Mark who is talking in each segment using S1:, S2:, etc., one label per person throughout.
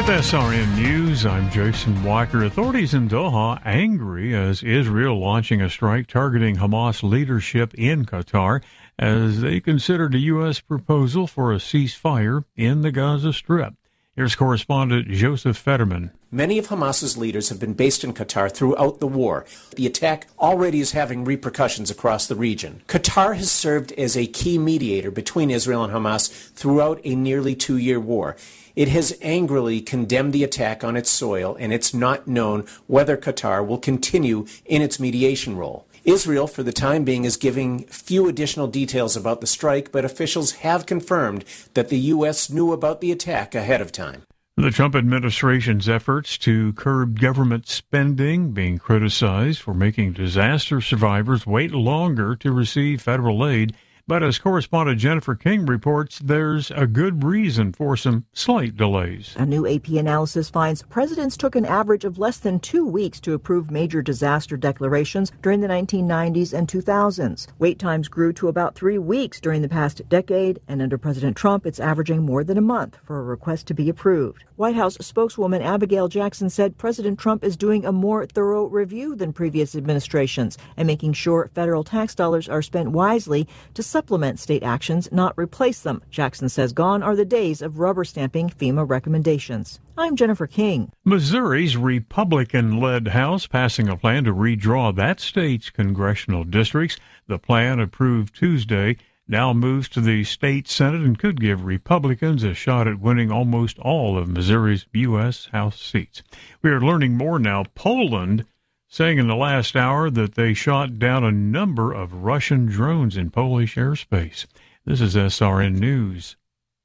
S1: With SRN News, I'm Jason Walker. Authorities in Doha angry as Israel launching a strike targeting Hamas leadership in Qatar as they considered a U.S. proposal for a ceasefire in the Gaza Strip. Here's correspondent Joseph Fetterman.
S2: Many of Hamas's leaders have been based in Qatar throughout the war. The attack already is having repercussions across the region. Qatar has served as a key mediator between Israel and Hamas throughout a nearly 2-year war. It has angrily condemned the attack on its soil, and it's not known whether Qatar will continue in its mediation role. Israel, for the time being, is giving few additional details about the strike, but officials have confirmed that the U.S. knew about the attack ahead of time.
S1: The Trump administration's efforts to curb government spending being criticized for making disaster survivors wait longer to receive federal aid. But as correspondent Jennifer King reports, there's a good reason for some slight delays.
S3: A new AP analysis finds presidents took an average of less than 2 weeks to approve major disaster declarations during the 1990s and 2000s. Wait times grew to about 3 weeks during the past decade, and under President Trump, it's averaging more than a month for a request to be approved. White House spokeswoman Abigail Jackson said President Trump is doing a more thorough review than previous administrations and making sure federal tax dollars are spent wisely to supplement state actions, not replace them. Jackson says gone are the days of rubber stamping FEMA recommendations. I'm Jennifer King.
S1: Missouri's Republican-led House passing a plan to redraw that state's congressional districts. The plan, approved Tuesday, now moves to the state Senate and could give Republicans a shot at winning almost all of Missouri's U.S. House seats. We are learning more now. Poland saying in the last hour that they shot down a number of Russian drones in Polish airspace. This is SRN News.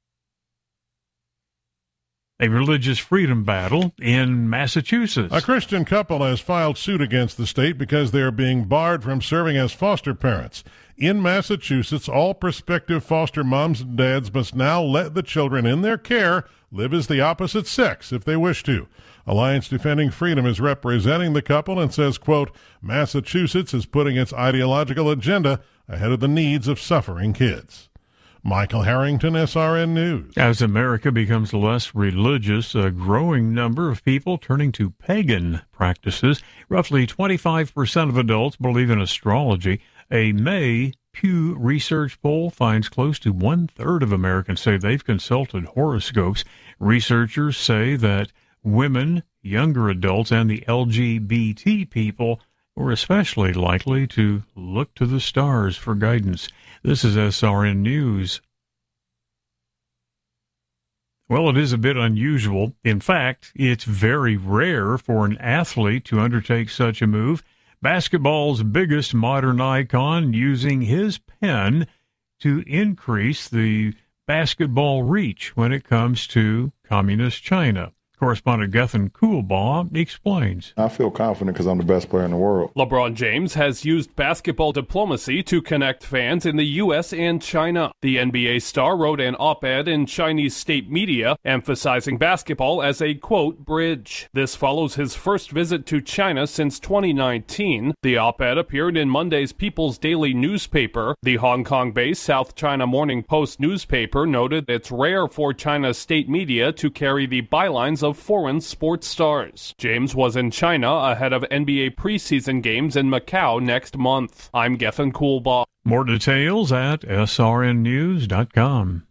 S1: A religious freedom battle in Massachusetts.
S4: A Christian couple has filed suit against the state because they are being barred from serving as foster parents. In Massachusetts, all prospective foster moms and dads must now let the children in their care live as the opposite sex if they wish to. Alliance Defending Freedom is representing the couple and says, quote, Massachusetts is putting its ideological agenda ahead of the needs of suffering kids. Michael Harrington, SRN News.
S1: As America becomes less religious, a growing number of people turning to pagan practices. Roughly 25% of adults believe in astrology. A May Pew Research poll finds close to 1/3 of Americans say they've consulted horoscopes. Researchers say that women, younger adults, and the LGBT people were especially likely to look to the stars for guidance. This is SRN News. Well, it is a bit unusual. In fact, it's very rare for an athlete to undertake such a move. Basketball's biggest modern icon using his pen to increase the basketball reach when it comes to communist China. Correspondent Gethin Coolbaugh explains.
S5: I feel confident because I'm the best player in the world.
S6: LeBron James has used basketball diplomacy to connect fans in the U.S. and China. The NBA star wrote an op-ed in Chinese state media emphasizing basketball as a, quote, bridge. This follows his first visit to China since 2019. The op-ed appeared in Monday's People's Daily newspaper. The Hong Kong-based South China Morning Post newspaper noted it's rare for China's state media to carry the bylines of foreign sports stars. James was in China ahead of NBA preseason games in Macau next month. I'm Gethin Coolbaugh.
S1: More details at srnnews.com.